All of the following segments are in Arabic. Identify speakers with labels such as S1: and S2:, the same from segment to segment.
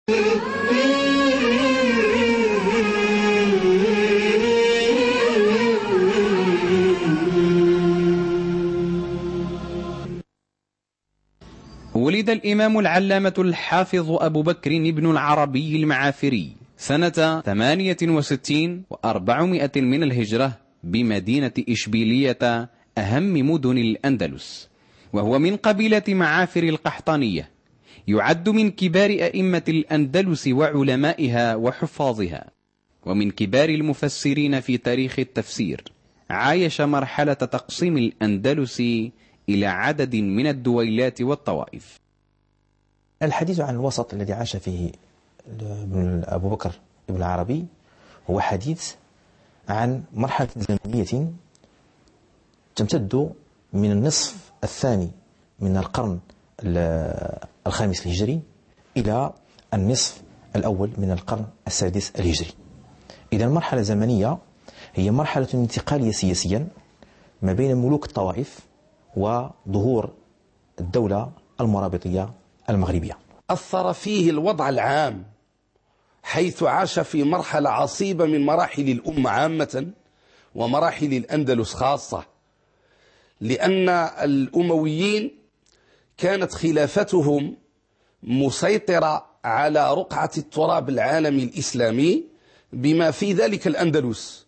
S1: ولد الإمام العلامة الحافظ أبو بكر بن العربي المعافري سنة 68 و400 من الهجرة بمدينة إشبيلية أهم مدن الأندلس، وهو من قبيلة معافر القحطانية، يعد من كبار أئمة الأندلس وعلمائها وحفاظها، ومن كبار المفسرين في تاريخ التفسير. عايش مرحلة تقسيم الأندلس إلى عدد من الدويلات والطوائف.
S2: الحديث عن الوسط الذي عاش فيه أبو بكر ابن العربي هو حديث عن مرحلة زمنية تمتد من النصف الثاني من القرن الخامس الهجري إلى النصف الأول من القرن السادس الهجري. إذا المرحلة الزمنية هي مرحلة انتقالية سياسيا ما بين ملوك الطوائف وظهور الدولة المرابطية المغربية.
S3: أثر فيه الوضع العام، حيث عاش في مرحلة عصيبة من مراحل الأمة عامة ومراحل الأندلس خاصة، لأن الأمويين كانت خلافتهم مسيطرة على رقعة التراب العالمي الإسلامي بما في ذلك الأندلس،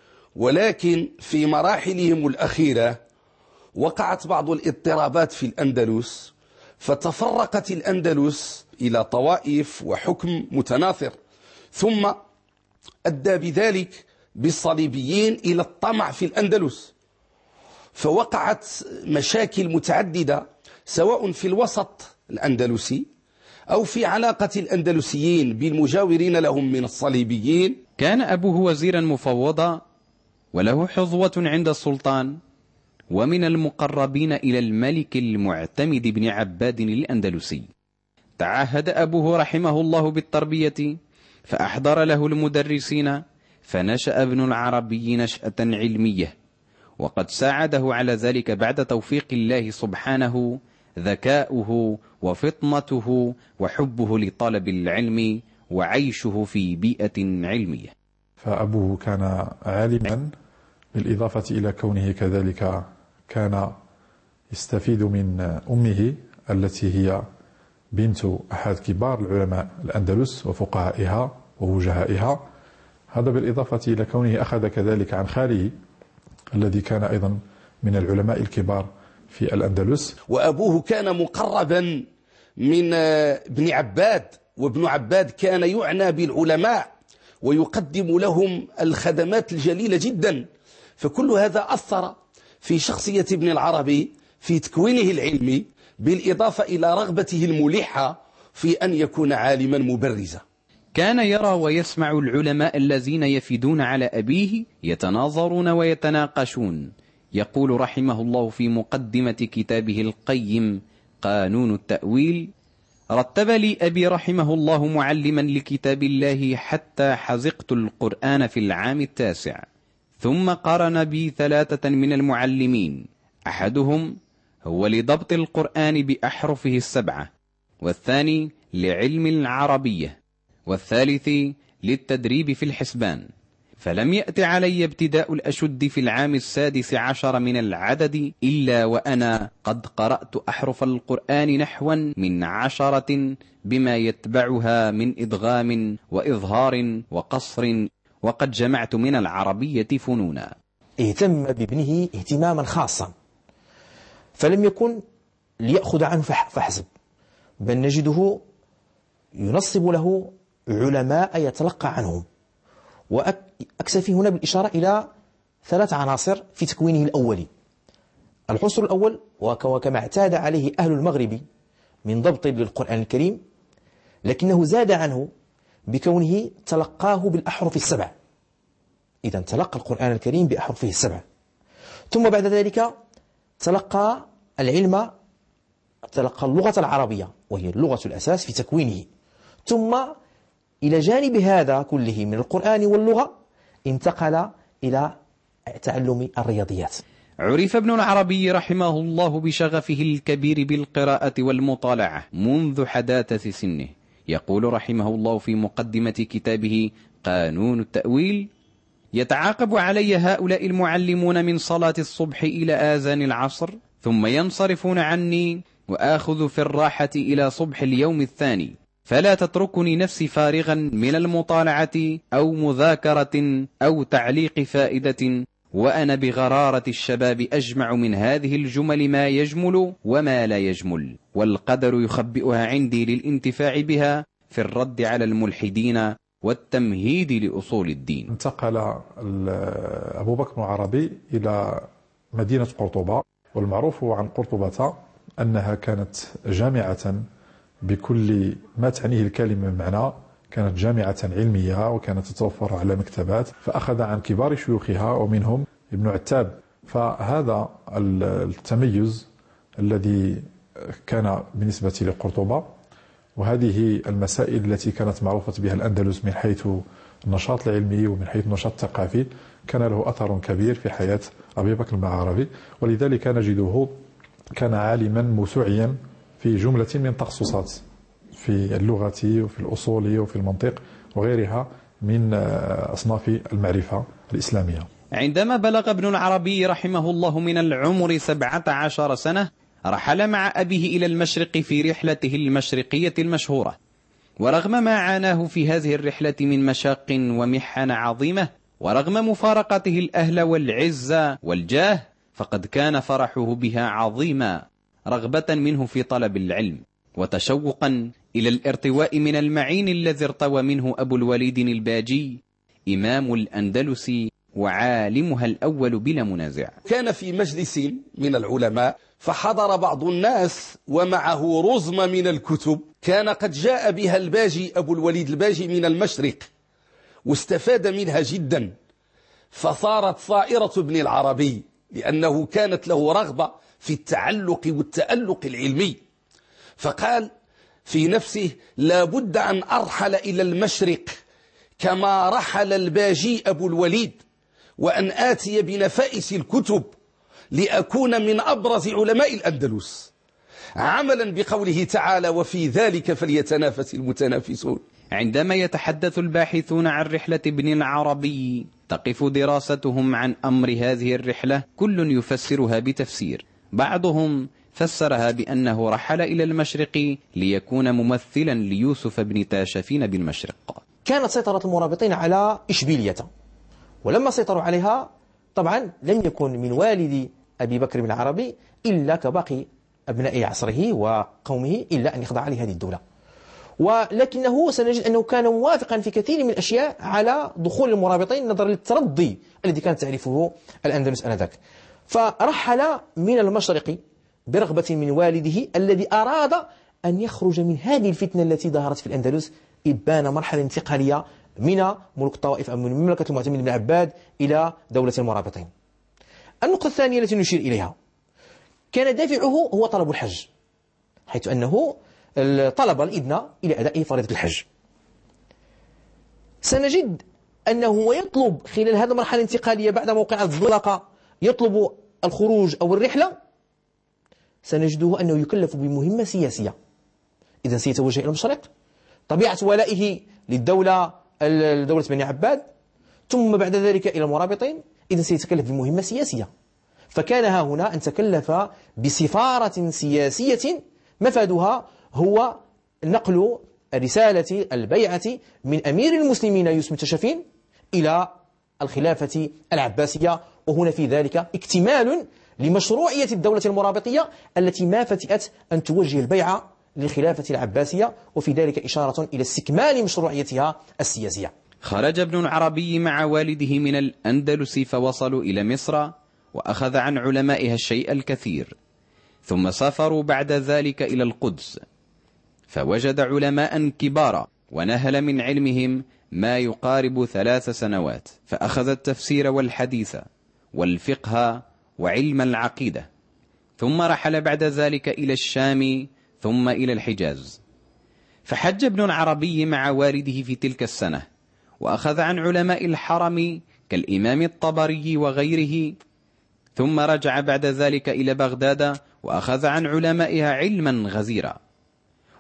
S3: ولكن في مراحلهم الأخيرة وقعت بعض الاضطرابات في الأندلس، فتفرقت الأندلس إلى طوائف وحكم متناثر، ثم أدى بذلك بالصليبيين إلى الطمع في الأندلس، فوقعت مشاكل متعددة سواء في الوسط الأندلسي أو في علاقة الأندلسيين بالمجاورين لهم من الصليبيين.
S1: كان أبوه وزيرا مفوضا وله حظوة عند السلطان، ومن المقربين إلى الملك المعتمد بن عباد الأندلسي. تعهد أبوه رحمه الله بالتربية، فأحضر له المدرسين، فنشأ ابن العربي نشأة علمية، وقد ساعده على ذلك بعد توفيق الله سبحانه ذكاؤه وفطنته وحبه لطلب العلم وعيشه في بيئة علمية.
S4: فأبوه كان عالما، بالإضافة إلى كونه كذلك كان يستفيد من أمه التي هي بنت أحد كبار العلماء الأندلس وفقهائها ووجهائها. هذا بالإضافة إلى كونه أخذ كذلك عن خاله الذي كان أيضا من العلماء الكبار في الأندلس.
S3: وأبوه كان مقربا من ابن عباد، وابن عباد كان يعنى بالعلماء ويقدم لهم الخدمات الجليلة جدا، فكل هذا أثر في شخصية ابن العربي في تكوينه العلمي، بالإضافة إلى رغبته الملحة في أن يكون عالما مبرزا.
S1: كان يرى ويسمع العلماء الذين يفدون على أبيه يتناظرون ويتناقشون. يقول رحمه الله في مقدمة كتابه القيم قانون التأويل: رتب لي أبي رحمه الله معلما لكتاب الله حتى حزقت القرآن في العام 9، ثم قارن بي 3 من المعلمين، أحدهم هو لضبط القرآن بأحرفه 7، والثاني لعلم العربية، والثالث للتدريب في الحسبان. فلم يأت علي ابتداء الأشد في العام 16 من العدد إلا وأنا قد قرأت أحرف القرآن نحوا من 10 بما يتبعها من إدغام وإظهار وقصر، وقد جمعت من العربية فنونا.
S2: اهتم بابنه اهتماما خاصا، فلم يكن ليأخذ عنه فحسب، بل نجده ينصب له علماء يتلقى عنهم. وأكتفي هنا بالإشارة إلى 3 عناصر في تكوينه الأولي. العنصر الأول وكما اعتاد عليه أهل المغرب من ضبط للقرآن الكريم، لكنه زاد عنه بكونه تلقاه بالأحرف 7. إذا تلقى القرآن الكريم بأحرفه 7، ثم بعد ذلك تلقى العلم، تلقى اللغة العربية وهي اللغة الأساس في تكوينه، ثم إلى جانب هذا كله من القرآن واللغة انتقل إلى تعلم الرياضيات.
S1: عرف ابن العربي رحمه الله بشغفه الكبير بالقراءة والمطالعة منذ حداثة سنه، يقول رحمه الله في مقدمة كتابه قانون التأويل: يتعاقب علي هؤلاء المعلمون من صلاة الصبح إلى آذان العصر، ثم ينصرفون عني وآخذ في الراحة إلى صبح اليوم الثاني، فلا تتركني نفسي فارغا من المطالعة أو مذاكرة أو تعليق فائدة، وأنا بغرارة الشباب أجمع من هذه الجمل ما يجمل وما لا يجمل، والقدر يخبئها عندي للانتفاع بها في الرد على الملحدين والتمهيد لأصول الدين.
S4: انتقل أبو بكر بن عربي إلى مدينة قرطبة، والمعروف عن قرطبة أنها كانت جامعة بكل ما تعنيه الكلمة من معنى، كانت جامعة علمية وكانت تتوفر على مكتبات، فأخذ عن كبار شيوخها ومنهم ابن عتاب. فهذا التميز الذي كان بالنسبة لقرطبة، وهذه المسائل التي كانت معروفة بها الأندلس من حيث النشاط العلمي ومن حيث النشاط الثقافي، كان له أثر كبير في حياة أبي بكر بن عربي، ولذلك نجده كان عالما موسوعيا في جملة من تخصصات في اللغة وفي الأصول وفي المنطق وغيرها من أصناف المعرفة الإسلامية.
S1: عندما بلغ ابن العربي رحمه الله من العمر 17 سنة، رحل مع أبيه إلى المشرق في رحلته المشرقية المشهورة، ورغم ما عاناه في هذه الرحلة من مشاق ومحن عظيمة، ورغم مفارقته الأهل والعز والجاه، فقد كان فرحه بها عظيما، رغبة منه في طلب العلم، وتشوقا إلى الارتواء من المعين الذي ارتوى منه أبو الوليد الباجي، إمام الأندلس وعالمها الأول بلا منازع.
S3: كان في مجلس من العلماء، فحضر بعض الناس ومعه رزمة من الكتب كان قد جاء بها الباجي أبو الوليد الباجي من المشرق، واستفاد منها جدا، فصارت صائرة ابن العربي، لأنه كانت له رغبة في التعلق والتألق العلمي، فقال في نفسه: لا بد أن أرحل إلى المشرق كما رحل الباجي أبو الوليد، وأن آتي بنفائس الكتب لأكون من أبرز علماء الأندلس، عملا بقوله تعالى: وفي ذلك فليتنافس المتنافسون.
S1: عندما يتحدث الباحثون عن رحلة ابن العربي، تقف دراستهم عن أمر هذه الرحلة كل يفسرها بتفسير. بعضهم فسرها بأنه رحل إلى المشرق ليكون ممثلا ليوسف بن تاشفين بالمشرق.
S2: كانت سيطرة المرابطين على إشبيلية، ولما سيطروا عليها طبعا لم يكن من والد أبي بكر بن عربي إلا كباقي أبناء عصره وقومه إلا أن يخضع لهذه الدولة، ولكنه سنجد أنه كان موافقا في كثير من الأشياء على دخول المرابطين نظرا للترضي الذي كانت تعرفه الأندلس آنذاك. فرحل من المشرق برغبة من والده الذي أراد أن يخرج من هذه الفتنة التي ظهرت في الأندلس، إبان مرحلة انتقالية من ملك الطوائف أو من مملكة المعتمد بن عباد إلى دولة المرابطين. النقطة الثانية التي نشير إليها، كان دافعه هو طلب الحج، حيث أنه طلب الإذن إلى أداء فريضة الحج. سنجد أنه يطلب خلال هذه المرحلة الانتقالية بعد موقع الزلقة يطلب الخروج أو الرحلة، سنجده أنه يكلف بمهمة سياسية. إذن سيتوجه إلى المشرق، طبيعة ولائه للدولة بني عباد، ثم بعد ذلك إلى المرابطين، إذن سيتكلف بمهمة سياسية. فكان ها هنا أن تكلف بسفارة سياسية مفادها هو نقل رسالة البيعة من أمير المسلمين يوسف بن تاشفين إلى الخلافة العباسية، وهنا في ذلك اكتمال لمشروعية الدولة المرابطية التي ما فتئت أن توجه البيعة للخلافة العباسية، وفي ذلك إشارة إلى استكمال مشروعيتها السياسية.
S1: خرج ابن العربي مع والده من الأندلس فوصلوا إلى مصر، وأخذ عن علمائها الشيء الكثير، ثم سافروا بعد ذلك إلى القدس، فوجد علماء كبارا ونهل من علمهم ما يقارب 3 سنوات، فأخذ التفسير والحديث والفقه وعلم العقيدة، ثم رحل بعد ذلك إلى الشام ثم إلى الحجاز. فحج ابن العربي مع والده في تلك السنة، وأخذ عن علماء الحرم كالإمام الطبري وغيره، ثم رجع بعد ذلك إلى بغداد وأخذ عن علمائها علما غزيرا.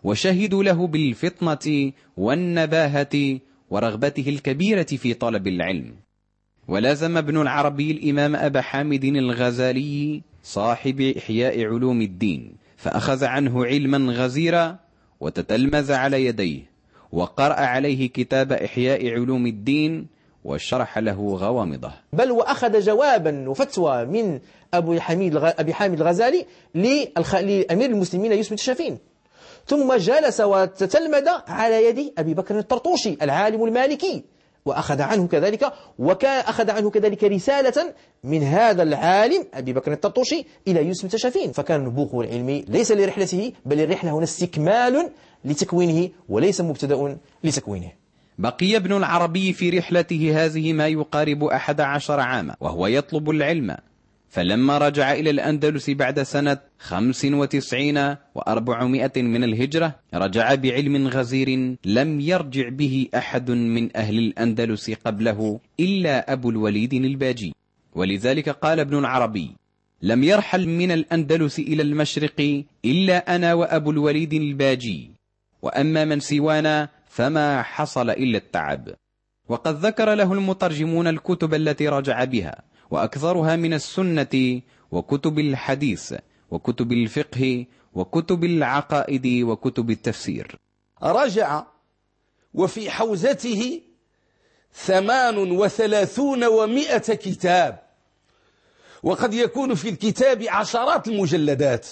S1: وشهدوا له بالفطنة والنباهة ورغبته الكبيرة في طلب العلم. ولازم ابن العربي الإمام أبا حامد الغزالي صاحب إحياء علوم الدين، فأخذ عنه علما غزيرا وتتلمذ على يديه، وقرأ عليه كتاب إحياء علوم الدين وشرح له غوامضه.
S2: بل وأخذ جوابا وفتوى من أبي حامد الغزالي لأمير المسلمين يوسف التشافين، ثم جلس وتتلمذ على يد أبي بكر الطرطوشي العالم المالكي، وأخذ عنه كذلك، وكان أخذ عنه كذلك رسالة من هذا العالم أبي بكر الطرطوشي إلى يوسف التشافين. فكان نبوغه العلمي ليس لرحلته، بل الرحلة هنا استكمال لتكوينه وليس مبتدأ لتكوينه.
S1: بقي ابن العربي في رحلته هذه ما يقارب 11 عاما وهو يطلب العلم، فلما رجع إلى الأندلس بعد سنة 95 و400 من الهجرة رجع بعلم غزير لم يرجع به أحد من أهل الأندلس قبله إلا أبو الوليد الباجي. ولذلك قال ابن العربي: لم يرحل من الأندلس إلى المشرق إلا أنا وأبو الوليد الباجي، وأما من سوانا فما حصل إلا التعب. وقد ذكر له المترجمون الكتب التي رجع بها، وأكثرها من السنة وكتب الحديث وكتب الفقه وكتب العقائد وكتب التفسير.
S3: رجع وفي حوزته 38 و100 كتاب، وقد يكون في الكتاب عشرات المجلدات،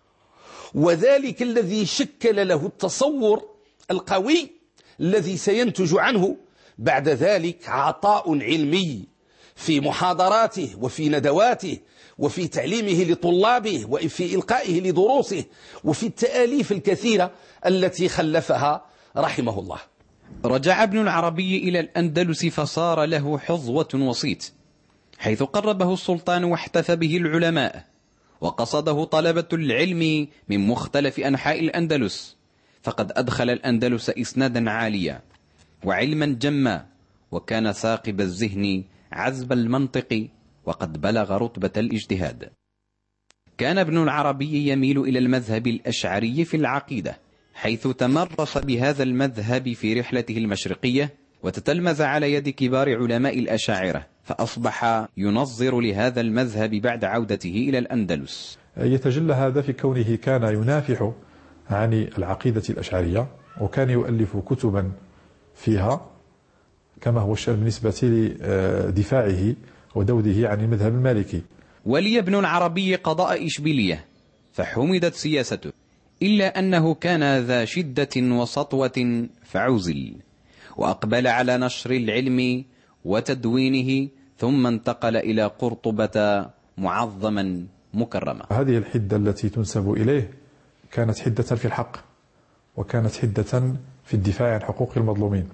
S3: وذلك الذي شكل له التصور القوي الذي سينتج عنه بعد ذلك عطاء علمي في محاضراته وفي ندواته وفي تعليمه لطلابه وفي إلقائه لدروسه وفي التآليف الكثيرة التي خلفها رحمه الله.
S1: رجع ابن العربي إلى الأندلس فصار له حظوة وسيط، حيث قربه السلطان واحتفى به العلماء، وقصده طلبة العلم من مختلف أنحاء الأندلس، فقد أدخل الأندلس إسنادا عاليا وعلما جما، وكان ثاقب الذهن عذب المنطق، وقد بلغ رتبة الاجتهاد. كان ابن العربي يميل إلى المذهب الأشعري في العقيدة، حيث تمرس بهذا المذهب في رحلته المشرقية، وتتلمذ على يد كبار علماء الأشاعرة، فأصبح ينظر لهذا المذهب بعد عودته إلى الأندلس.
S4: يتجلى هذا في كونه كان ينافح عن العقيدة الأشعرية، وكان يؤلف كتبا فيها، كما هو الشأن بالنسبة لدفاعه ودوده عن المذهب المالكي.
S1: ولي ابن العربي قضاء إشبيلية فحمدت سياسته، إلا أنه كان ذا شدة وسطوة فعزل، وأقبل على نشر العلم وتدوينه، ثم انتقل إلى قرطبة معظما مكرما.
S4: هذه الحدة التي تنسب إليه كانت حدة في الحق، وكانت حدة في الدفاع عن حقوق المظلومين.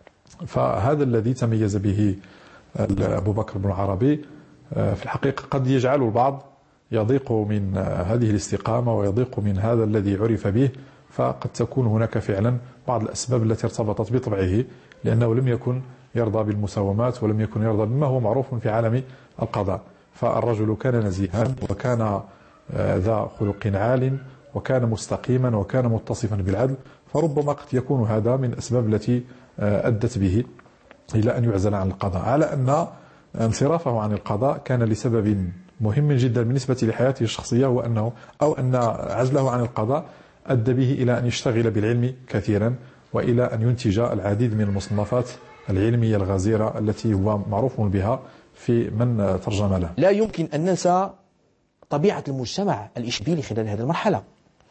S4: فهذا الذي تميز به أبو بكر بن العربي في الحقيقة قد يجعل البعض يضيق من هذه الاستقامة ويضيق من هذا الذي عرف به، فقد تكون هناك فعلا بعض الأسباب التي ارتبطت بطبعه، لأنه لم يكن يرضى بالمساومات ولم يكن يرضى بما هو معروف في عالم القضاء. فالرجل كان نزيها، وكان ذا خلق عال، وكان مستقيما، وكان متصفا بالعدل، فربما قد يكون هذا من الأسباب التي أدت به إلى أن يعزل عن القضاء، على أن انصرافه عن القضاء كان لسبب مهم جدا بالنسبة لحياته الشخصية، أن عزله عن القضاء أدى به إلى أن يشتغل بالعلم كثيرا، وإلى أن ينتج العديد من المصنفات العلمية الغزيرة التي هو معروف بها في من ترجم له.
S2: لا يمكن أن ننسى طبيعة المجتمع الإشبيلي خلال هذه المرحلة،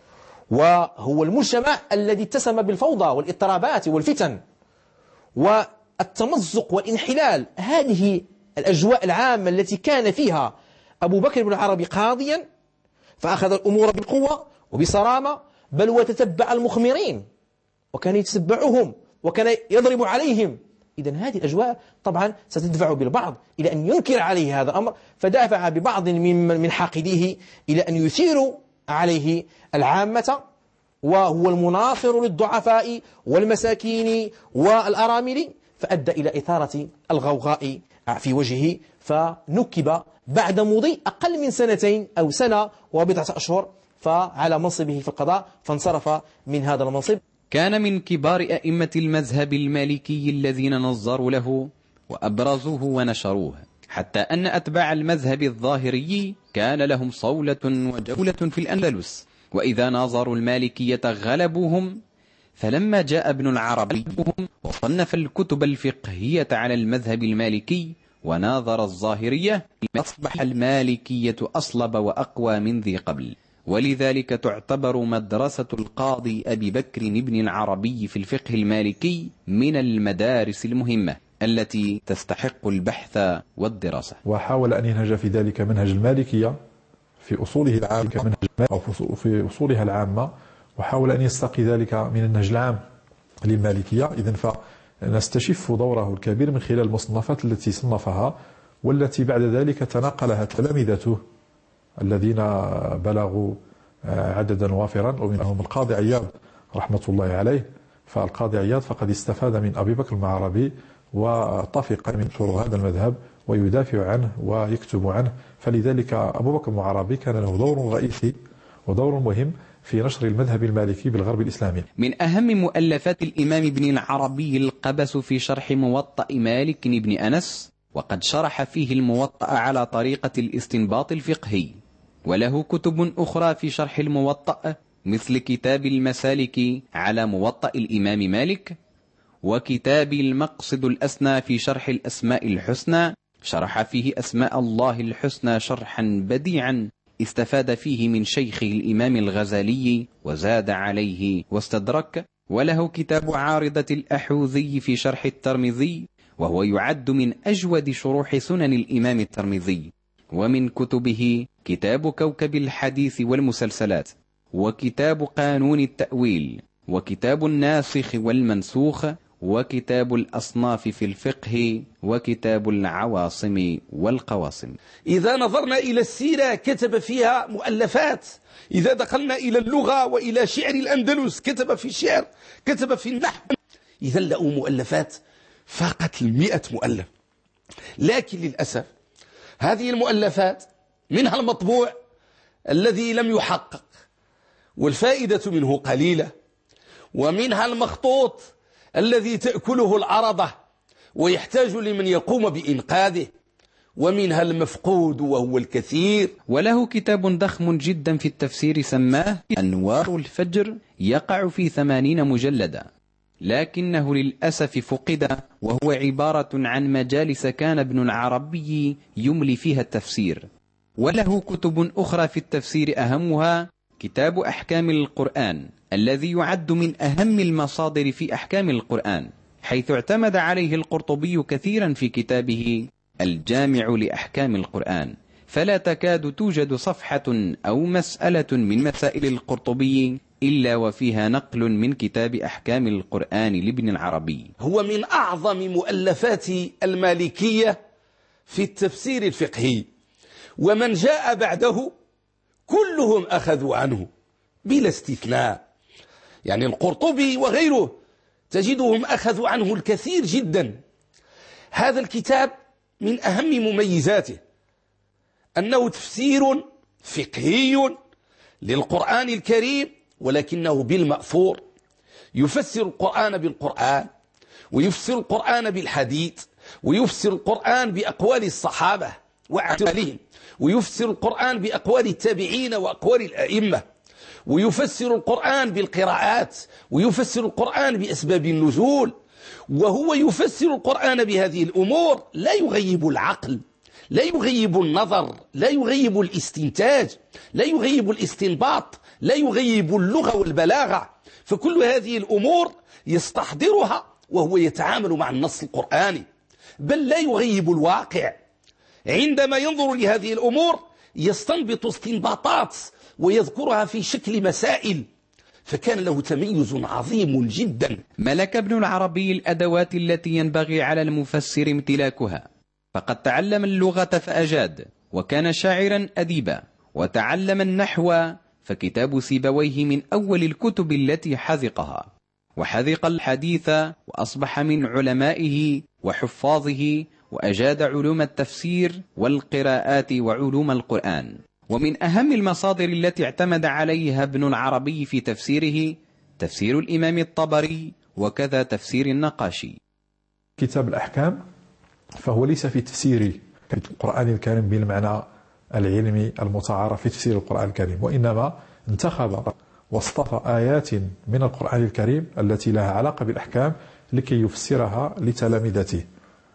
S2: وهو المجتمع الذي اتسم بالفوضى والاضطرابات والفتن والتمزق والانحلال. هذه الأجواء العامة التي كان فيها أبو بكر بن العربي قاضيا، فأخذ الأمور بالقوة وبصرامة، بل وتتبع المخمرين وكان يتتبعهم وكان يضرب عليهم. إذن هذه الأجواء طبعا ستدفع بالبعض إلى أن ينكر عليه هذا الأمر، فدافع ببعض من حاقديه إلى أن يثيروا عليه العامة، وهو المناصر للضعفاء والمساكين والأرامل، فأدى إلى إثارة الغوغاء في وجهه، فنكب بعد مضي أقل من 2 أو 1 وبضعة أشهر، فعلى منصبه في القضاء فانصرف من هذا المنصب.
S1: كان من كبار أئمة المذهب المالكي الذين نظروا له وأبرزوه ونشروه، حتى أن أتباع المذهب الظاهري كان لهم صولة وجولة في الأندلس، وإذا ناظروا المالكية غلبوهم. فلما جاء ابن العربي وصنف الكتب الفقهية على المذهب المالكي وناظر الظاهرية، أصبح المالكية أصلب وأقوى من ذي قبل. ولذلك تعتبر مدرسة القاضي أبي بكر بن العربي في الفقه المالكي من المدارس المهمة التي تستحق البحث والدراسة.
S4: وحاول أن ينهج في ذلك منهج المالكية في أصوله العامة أو في أصولها العامة، وحاول أن يستقي ذلك من النهج العام للمالكية. إذن فنستشف دوره الكبير من خلال المصنفات التي صنفها، والتي بعد ذلك تناقلها تلامذته الذين بلغوا عددا وافرا، ومنهم القاضي عياض رحمة الله عليه. فالقاضي عياض فقد استفاد من أبي بكر المعربي وطفق من شروع هذا المذهب ويدافع عنه ويكتب عنه. فلذلك أبو بكر المعربي كان له دور رئيسي ودور مهم في نشر المذهب المالكي بالغرب الإسلامي.
S1: من أهم مؤلفات الإمام ابن العربي القبس في شرح موطأ مالك بن أنس، وقد شرح فيه الموطأ على طريقة الاستنباط الفقهي. وله كتب أخرى في شرح الموطأ مثل كتاب المسالك على موطأ الإمام مالك، وكتاب المقصد الأسنى في شرح الأسماء الحسنى، شرح فيه أسماء الله الحسنى شرحا بديعا استفاد فيه من شيخه الإمام الغزالي وزاد عليه واستدرك. وله كتاب عارضة الأحوذي في شرح الترمذي، وهو يعد من أجود شروح سنن الإمام الترمذي. ومن كتبه كتاب كوكب الحديث والمسلسلات، وكتاب قانون التأويل، وكتاب الناسخ والمنسوخ، وكتاب الأصناف في الفقه، وكتاب العواصم والقواصم.
S3: إذا نظرنا إلى السيرة كتب فيها مؤلفات. إذا دخلنا إلى اللغة وإلى شعر الأندلس كتب في الشعر، كتب في النحو. إذا له مؤلفات فاقت 100 مؤلف. لكن للأسف هذه المؤلفات منها المطبوع الذي لم يحقق والفائدة منه قليلة، ومنها المخطوط الذي تأكله العرضة ويحتاج لمن يقوم بإنقاذه، ومنها المفقود وهو الكثير.
S1: وله كتاب ضخم جدا في التفسير سماه أنوار الفجر، يقع في 80 مجلدا، لكنه للأسف فقد، وهو عبارة عن مجالس كان ابن العربي يملي فيها التفسير. وله كتب أخرى في التفسير أهمها كتاب أحكام القرآن، الذي يعد من أهم المصادر في أحكام القرآن، حيث اعتمد عليه القرطبي كثيرا في كتابه الجامع لأحكام القرآن. فلا تكاد توجد صفحة أو مسألة من مسائل القرطبي إلا وفيها نقل من كتاب أحكام القرآن لابن العربي.
S3: هو من أعظم مؤلفات المالكية في التفسير الفقهي، ومن جاء بعده كلهم أخذوا عنه بلا استثناء. يعني القرطبي وغيره تجدهم أخذوا عنه الكثير جدا. هذا الكتاب من أهم مميزاته أنه تفسير فقهي للقرآن الكريم، ولكنه بالمأثور. يفسر القرآن بالقرآن، ويفسر القرآن بالحديث، ويفسر القرآن بأقوال الصحابة وأعمالهم، ويفسر القرآن بأقوال التابعين وأقوال الأئمة، ويفسر القرآن بالقراءات، ويفسر القرآن بأسباب النزول. وهو يفسر القرآن بهذه الأمور، لا يغيب العقل، لا يغيب النظر، لا يغيب الاستنتاج، لا يغيب الاستنباط، لا يغيب اللغة والبلاغة. فكل هذه الأمور يستحضرها وهو يتعامل مع النص القرآني، بل لا يغيب الواقع. عندما ينظر لهذه الأمور يستنبط استنباطات ويذكرها في شكل مسائل، فكان له تميز عظيم جدا.
S1: ملك ابن العربي الأدوات التي ينبغي على المفسر امتلاكها، فقد تعلم اللغة فأجاد، وكان شاعرا أديبا، وتعلم النحو، فكتاب سيبويه من أول الكتب التي حذقها، وحذق الحديث وأصبح من علمائه وحفاظه، وأجاد علوم التفسير والقراءات وعلوم القرآن. ومن أهم المصادر التي اعتمد عليها ابن العربي في تفسيره تفسير الإمام الطبري وكذا تفسير النقاشي.
S4: كتاب الأحكام فهو ليس في تفسير القرآن الكريم بالمعنى العلمي المتعارف في تفسير القرآن الكريم، وإنما انتخب واصطفى آيات من القرآن الكريم التي لها علاقة بالأحكام لكي يفسرها لتلامذته.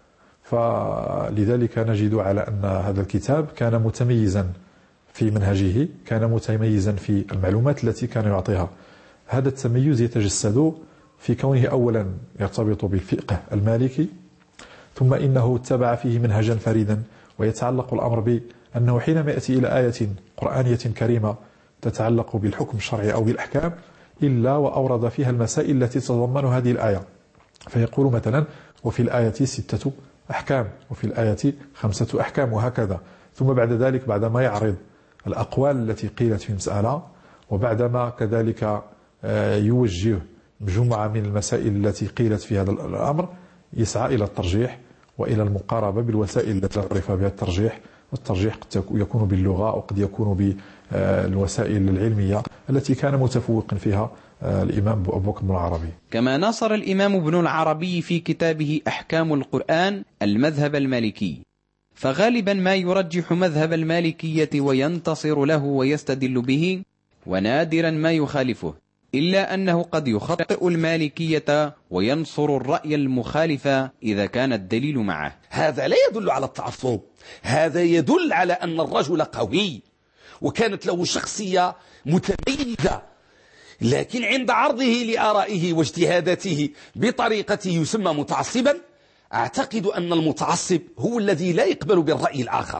S4: فلذلك نجد على أن هذا الكتاب كان متميزا في منهجه، كان متميزا في المعلومات التي كان يعطيها. هذا التميز يتجسد في كونه أولا يرتبط بالفقه المالكي، ثم إنه اتبع فيه منهجا فريدا، ويتعلق الأمر بأنه حينما يأتي إلى آية قرآنية كريمة تتعلق بالحكم الشرعي أو بالأحكام إلا وأورد فيها المسائل التي تتضمن هذه الآية، فيقول مثلا وفي الآية 6 أحكام وفي الآية 5 أحكام وهكذا. ثم بعد ذلك بعدما يعرض الأقوال التي قيلت في المسألة، وبعدما كذلك يوجه مجموعة من المسائل التي قيلت في هذا الأمر، يسعى إلى الترجيح وإلى المقاربة بالوسائل التي عرف بها الترجيح. والترجيح قد يكون باللغة وقد يكون بالوسائل العلمية التي كان متفوقا فيها الإمام أبو بكر بن العربي.
S1: كما ناصر الإمام ابن العربي في كتابه أحكام القرآن المذهب المالكي، فغالبا ما يرجح مذهب المالكية وينتصر له ويستدل به، ونادرا ما يخالفه، إلا أنه قد يخطئ المالكية وينصر الرأي المخالف إذا كان الدليل معه.
S3: هذا لا يدل على التعصب، هذا يدل على أن الرجل قوي وكانت له شخصية متميزة، لكن عند عرضه لآرائه واجتهاداته بطريقته يسمى متعصبا. أعتقد أن المتعصب هو الذي لا يقبل بالرأي الآخر،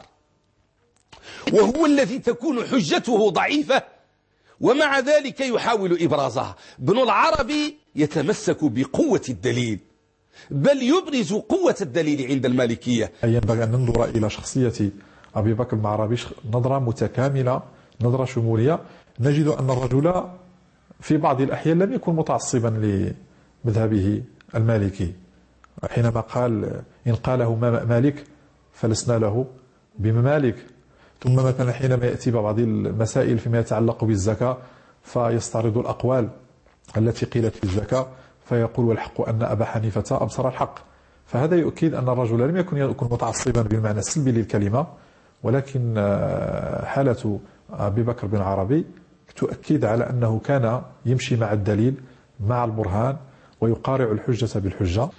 S3: وهو الذي تكون حجته ضعيفة ومع ذلك يحاول إبرازها. ابن العربي يتمسك بقوة الدليل، بل يبرز قوة الدليل عند المالكية.
S4: ينبغي أن ننظر إلى شخصية أبي بكر بن العربي نظرة متكاملة، نظرة شمولية. نجد أن الرجل في بعض الأحيان لم يكن متعصبا لمذهبه المالكي، حينما قال إن قاله مالك فلسنا له بممالك. ثم مثلا حينما يأتي ببعض المسائل فيما يتعلق بالزكاة فيستعرض الأقوال التي قيلت في الزكاة فيقول والحق أن أبا حنيفة أبصر الحق. فهذا يؤكد أن الرجل لم يكن متعصبا بالمعنى السلبي للكلمة، ولكن حالة أبي بكر بن العربي تؤكد على أنه كان يمشي مع الدليل مع البرهان ويقارع الحجة بالحجة.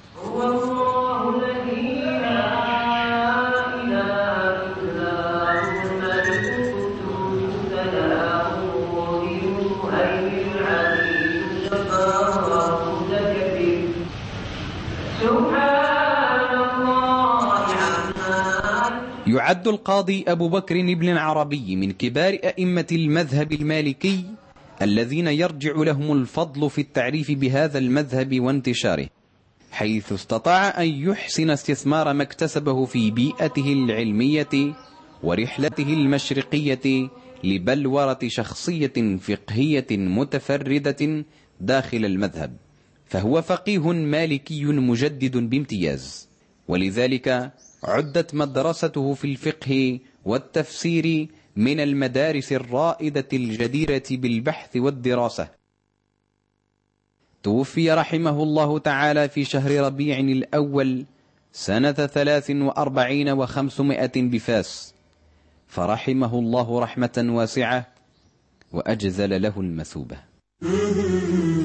S1: يعد القاضي أبو بكر بن العربي من كبار أئمة المذهب المالكي الذين يرجع لهم الفضل في التعريف بهذا المذهب وانتشاره، حيث استطاع أن يحسن استثمار ما اكتسبه في بيئته العلمية ورحلته المشرقية لبلورة شخصية فقهية متفردة داخل المذهب، فهو فقيه مالكي مجدد بامتياز، ولذلك عدت مدرسته في الفقه والتفسير من المدارس الرائدة الجديرة بالبحث والدراسة. توفي رحمه الله تعالى في شهر ربيع الأول سنة 43 و500 بفاس، فرحمه الله رحمة واسعة وأجزل له المثوبة.